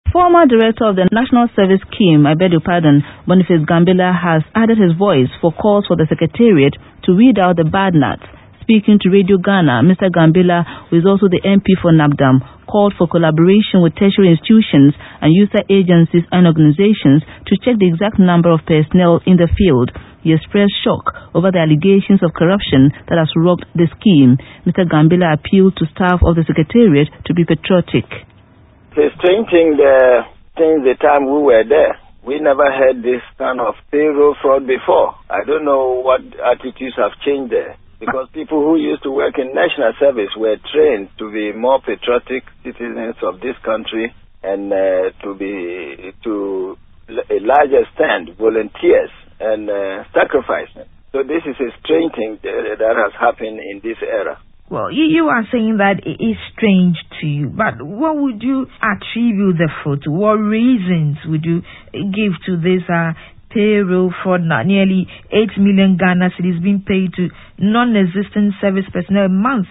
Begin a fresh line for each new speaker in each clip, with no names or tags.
Former director of the National Service Scheme, Boniface Gambilla, has added his voice for calls for the Secretariat to weed out the bad nuts. Speaking to Radio Ghana, Mr. Gambilla, who is also the MP for NAPDAM, called for collaboration with tertiary institutions and user agencies and organizations to check the exact number of personnel in the field. He expressed shock over the allegations of corruption that has rocked the scheme. Mr. Gambilla appealed to staff of the Secretariat to be patriotic.
It's a strange thing since the time we were there. We never had this kind of payroll fraud before. I don't know what attitudes have changed there. Because people who used to work in national service were trained to be more patriotic citizens of this country and to a large extent volunteers and sacrifices. So this is a strange thing that has happened in this era.
Well, you are saying that it is strange to you, but what would you attribute the fraud to? What reasons would you give to this payroll fraud? Nearly 8 million Ghana cedis being paid to non-existent service personnel a month.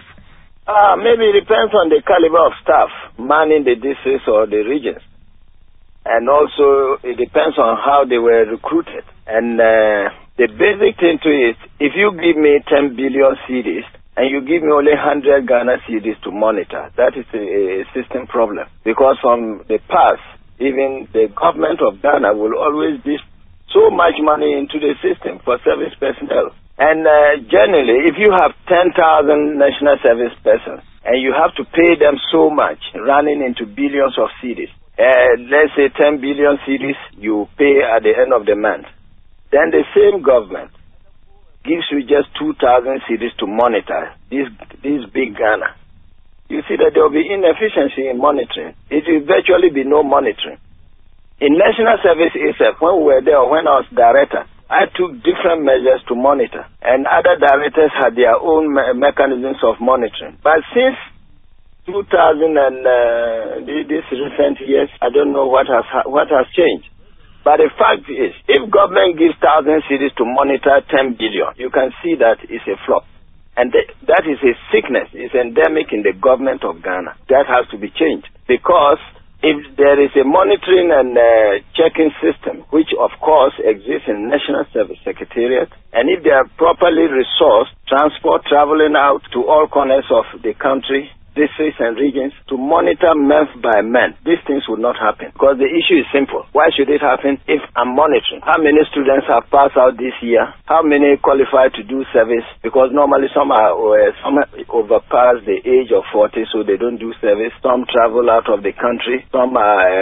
Maybe it depends on the caliber of staff manning the districts or the regions. And also it depends on how they were recruited. And the basic thing to it, if you give me 10 billion cedis and you give me only 100 Ghana cedis to monitor, that is a system problem. Because from the past, even the government of Ghana will always be so much money into the system for service personnel. And generally, if you have 10,000 national service persons and you have to pay them so much, running into billions of cedis, let's say 10 billion cedis you pay at the end of the month, then the same government gives you just 2,000 cedis to monitor this big Ghana. You see that there will be inefficiency in monitoring. It will virtually be no monitoring. In national service itself, when we were there, when I was director, I took different measures to monitor, and other directors had their own mechanisms of monitoring. But since 2000 and these recent years, I don't know what has changed. But the fact is, if government gives 1,000 cedis to monitor 10 billion, you can see that it's a flop. And that is a sickness. It's endemic in the government of Ghana. That has to be changed. Because if there is a monitoring and checking system, which of course exists in National Service Secretariat, and if they are properly resourced, transport traveling out to all corners of the country, districts and regions, to monitor month by month, these things would not happen. Because the issue is simple. Why should it happen if I'm monitoring? How many students have passed out this year? How many qualify to do service? Because normally some overpass the age of 40, so they don't do service. Some travel out of the country. Some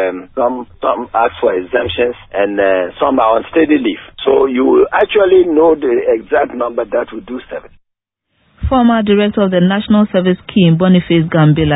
ask for exemptions, and some are on steady leave. So you will actually know the exact number that will do service.
Former director of the National Service Scheme, Boniface Gambilla,